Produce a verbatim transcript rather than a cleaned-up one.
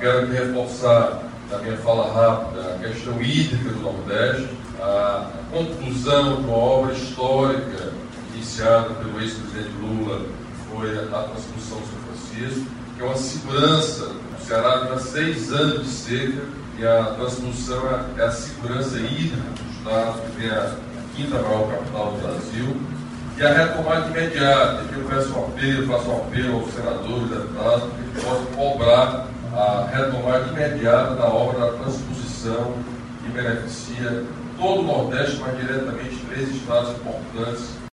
Quero reforçar na minha fala rápida a questão hídrica do Nordeste, a conclusão de uma obra histórica iniciada pelo ex-presidente Lula, que foi a transposição do São Francisco, que é uma segurança. O Ceará tem seis anos de seca e a transposição é a segurança hídrica do Estado, que tem a quinta maior capital do Brasil, e a retomada imediata, que eu peço um apelo, faço um apelo aos senadores e deputados, para que eles possam cobrar a retomada imediata da obra da transposição, que beneficia todo o Nordeste, mas diretamente três estados importantes